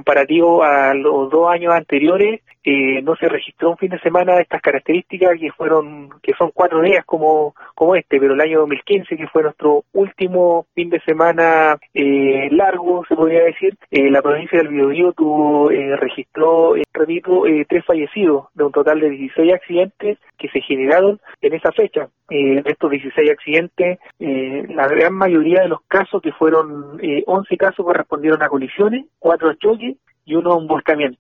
comparativo a los 2 años anteriores, no se registró un fin de semana de estas características que son 4 días como este, pero el año 2015, que fue nuestro último fin de semana largo, se podría decir, la provincia del Biobío registró, repito, 3 fallecidos de un total de 16 accidentes que se generaron en esa fecha. De estos 16 accidentes, la gran mayoría de los casos, que fueron 11 casos, correspondieron a colisiones, 4 a choques y 1 a un volcamiento.